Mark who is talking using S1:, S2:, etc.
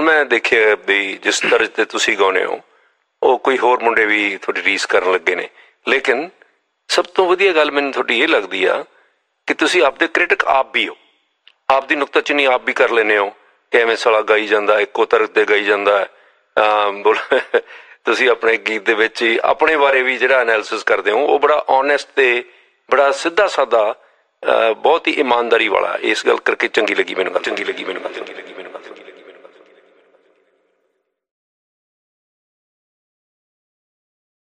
S1: मैं देखिया भी जिस तरह ते तुसी गाउने हो ਉਹ ਕੋਈ ਹੋਰ ਮੁੰਡੇ ਵੀ ਤੁਹਾਡੀ ਰੀਸ ਕਰਨ ਲੱਗੇ ਨੇ, ਲੇਕਿਨ ਸਭ ਤੋਂ ਵਧੀਆ ਗੱਲ ਮੈਨੂੰ ਤੁਹਾਡੀ ਇਹ ਲੱਗਦੀ ਆ ਕਿ ਤੁਸੀਂ ਆਪਦੇ ਕ੍ਰਿਟਿਕ ਆਪ ਵੀ ਹੋ, ਆਪਦੀ ਨੁਕਤਾਚੀਨੀ ਆਪ ਵੀ ਕਰ ਲੈਂਦੇ ਹੋ ਕਿ ਐਵੇਂ ਸਾਲਾ ਗਾਈ ਜਾਂਦਾ, ਇੱਕੋ ਤਰ੍ਹਾਂ ਤੇ ਗਾਈ ਜਾਂਦਾ। ਤੁਸੀਂ ਆਪਣੇ ਗੀਤ ਦੇ ਵਿੱਚ ਹੀ ਆਪਣੇ ਬਾਰੇ ਵੀ ਜਿਹੜਾ ਐਨਾਲਿਸਿਸ ਕਰਦੇ ਹੋ ਉਹ ਬੜਾ ਓਨੈਸਟ ਤੇ ਬੜਾ ਸਿੱਧਾ ਸਾਦਾ, ਬਹੁਤ ਹੀ ਇਮਾਨਦਾਰੀ ਵਾਲਾ। ਇਸ ਗੱਲ ਕਰਕੇ ਚੰਗੀ ਲੱਗੀ ਮੈਨੂੰ ਗੱਲ।